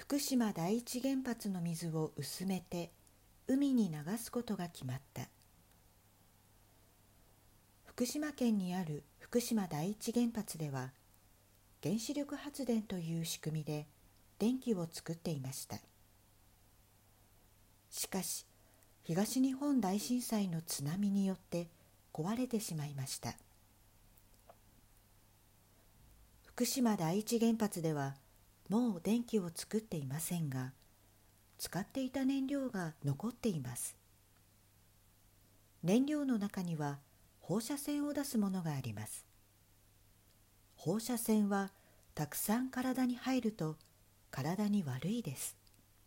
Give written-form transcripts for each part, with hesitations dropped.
福島第一原発の水を薄めて海に流すことが決まった。福島県にある福島第一原発では、原子力発電という仕組みで電気を作っていました。しかし、東日本大震災の津波によって壊れてしまいました。福島第一原発ではもう電気を作っていませんが、使っていた燃料が残っています。燃料の中には放射線を出すものがあります。放射線はたくさん体に入ると体に悪いです。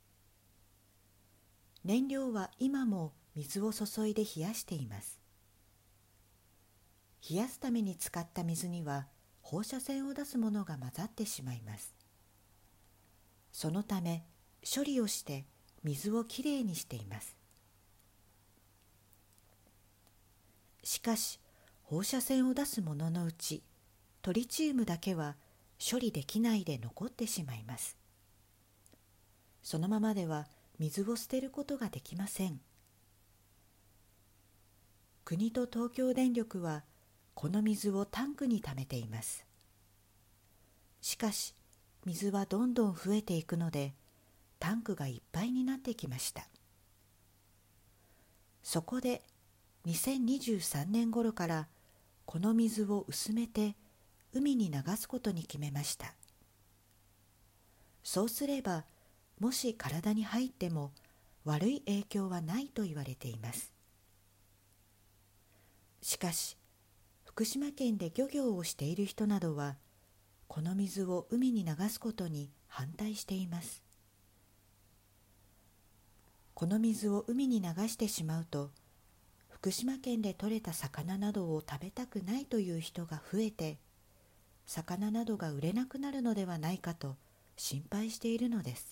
燃料は今も水を注いで冷やしています。冷やすために使った水には放射線を出すものが混ざってしまいます。そのため処理をして水をきれいにしています。しかし放射線を出すもののうちトリチウムだけは処理できないで残ってしまいます。そのままでは水を捨てることができません。国と東京電力はこの水をタンクに貯めています。しかし水はどんどん増えていくのでタンクがいっぱいになってきました。そこで2023年頃からこの水を薄めて海に流すことに決めました。そうすればもし体に入っても悪い影響はないと言われています。しかし福島県で漁業をしている人などはこの水を海に流すことに反対しています。この水を海に流してしまうと福島県で採れた魚などを食べたくないという人が増えて、魚などが売れなくなるのではないかと心配しているのです。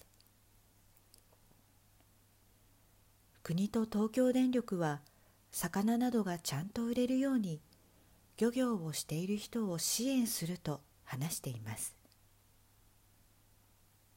国と東京電力は魚などがちゃんと売れるように漁業をしている人を支援すると話しています。